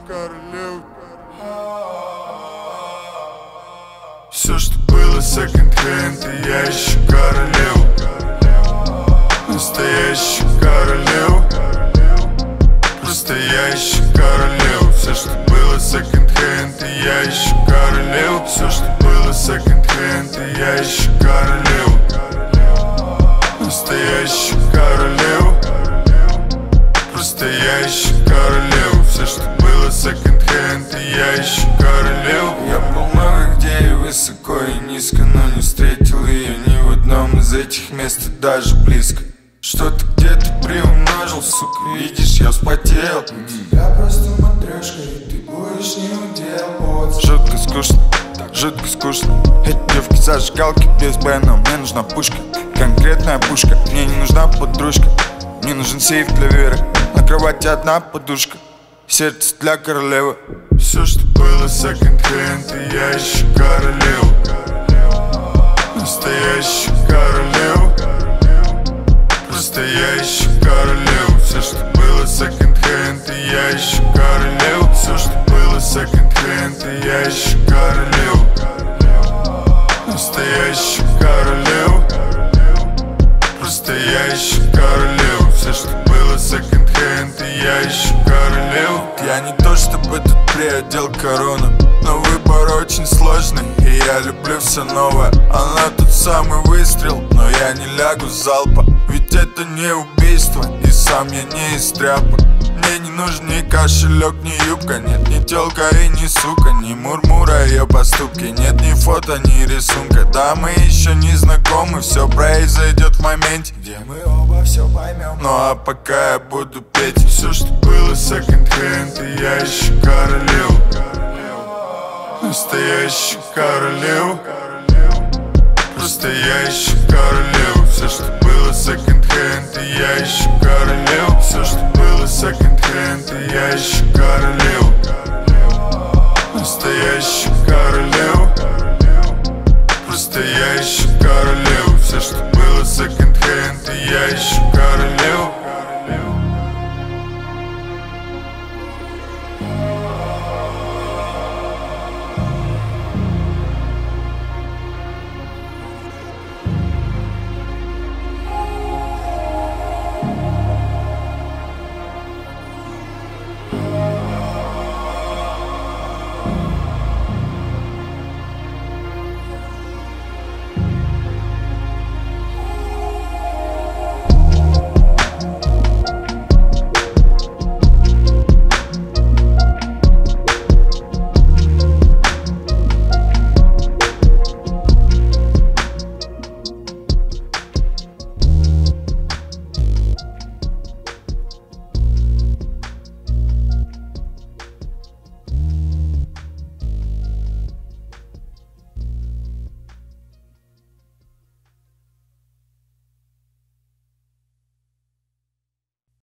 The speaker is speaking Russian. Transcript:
Все, что было секонд-хенд, и я ищу королеву. Настоящую королеву. Просто я ищу королеву. Все, что было секонд-хенд, и я ищу королеву. Все, что было секонд-хенд, и я ищу королеву. Настоящую королеву. Просто я ищу королеву. Все, что было секонд-хенд, и я ищу королеву. Я был много где и высоко и низко, но не встретил ее ни в одном из этих мест и даже близко. Что-то где-то приумножил, сука, видишь, я вспотел. У тебя просто матрешка, и ты будешь не удел. Жутко скучно, жутко скучно. Эти девки зажигалки без БН, мне нужна пушка. Конкретная пушка, мне не нужна подружка. Мне нужен сейф для веры, на кровати одна подушка. Сердце для королевы. Все, что было секонд-хенд, и я ищу королеву. Настоящую королеву. Просто я ищу королеву. Все, что было секонд-хенд, и я ищу королеву. Все, что было секонд-хенд, и я ищу королеву. Настоящую королеву. Просто я ищу королеву. Все, что было секонд-хенд, и я ищу королеву. Я не то чтобы тут приодел корону, но выбор очень сложный, и я люблю все новое. Она тот самый выстрел, но я не лягу с залпа. Ведь это не убийство, и сам я не из тряпок. Мне не нужен ни кошелек, ни юбка. Нет, ни тёлка и ни сука, ни мурмура ее поступки. Нет ни фото, ни рисунка. Да, мы еще не знакомы, все произойдет в моменте, где мы оба все поймем. Ну а пока я буду петь все, что было секонд-хенд, и я ищу королеву. Настоящую королеву. Просто я ищу королеву. Все, что было секонд-хенд, и я ищу королеву. Все, что было секонд-хенд, и я ищу королеву. Настоящую королеву. Просто я ищу королеву. Все, что было секонд-хенд, и я ищу королеву.